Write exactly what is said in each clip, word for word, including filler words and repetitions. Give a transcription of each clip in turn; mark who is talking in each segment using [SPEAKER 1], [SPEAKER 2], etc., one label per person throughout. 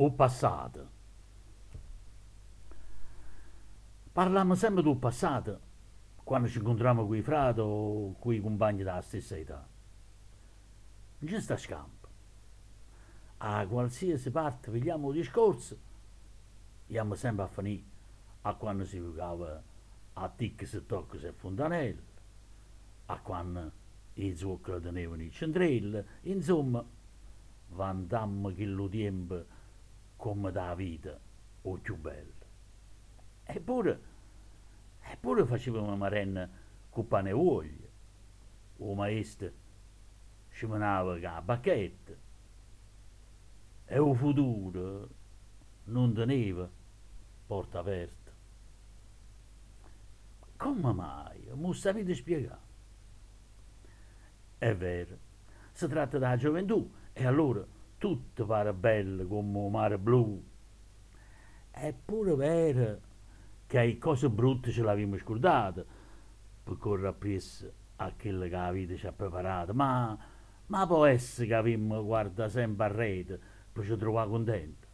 [SPEAKER 1] o passato. Parliamo sempre del passato quando ci incontriamo con i frati o con i compagni della stessa età. Non ci sta scampo. A qualsiasi parte pigliamo un discorso, andiamo sempre a finire a quando si giocava a tic e toc e fontanelle, a quando i zuccheri tenevano i centrelli, insomma, vantammo quello tempo come da vita o più bello. Eppure, eppure facevamo marenna con pane e olio, o maestro ci menava con la bacchetta, e il futuro non teneva porta aperta. Come mai? Mi sapete spiegare? È vero, si tratta della gioventù e allora tutto pare bello come un mare blu. È pure vero che le cose brutte ce l'abbiamo scordate per correre appresso a quelle che la vita ci ha preparato, ma, ma può essere che abbiamo guardato sempre a rete per ci trovare contenti.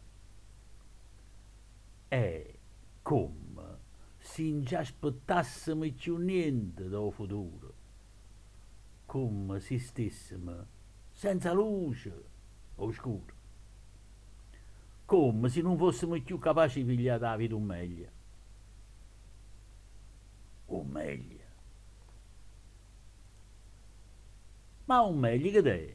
[SPEAKER 1] E come se non ci aspettassimo più niente dal futuro, come se stessimo senza luce, oscuro, come se non fossimo più capaci di pigliare la vita un meglio. Un meglio. Ma un meglio che te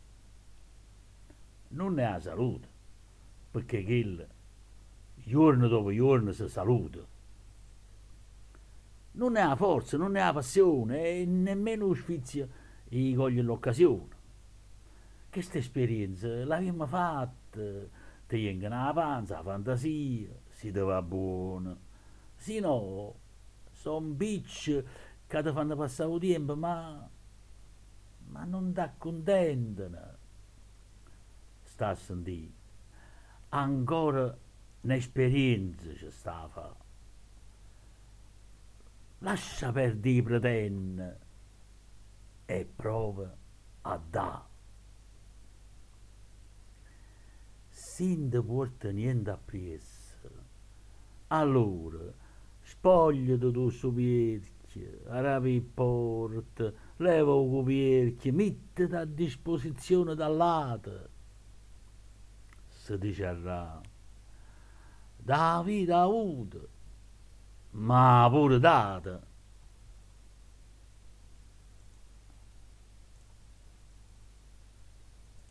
[SPEAKER 1] non è la salute, perché quella giorno dopo giorno si saluta. Non è la forza, non è la passione e nemmeno lo sfizio di cogliere l'occasione. Queste esperienze l'abbiamo fatte, ti vengono la panza, la fantasia, si te va buono. Se no, sono bitch che ti fanno passare il tempo, ma, ma non ti accontentano. Sta a sentire. Ancora un'esperienza ci sta a fare. Lascia perdere i pretende e prova a dare. Se non ti porta niente appresso, allora spogliati tu su pierchio, aravi il porto, leva il coperchio, mettiti a disposizione dall'altro. Si dice a da vita avuta, ma pure data.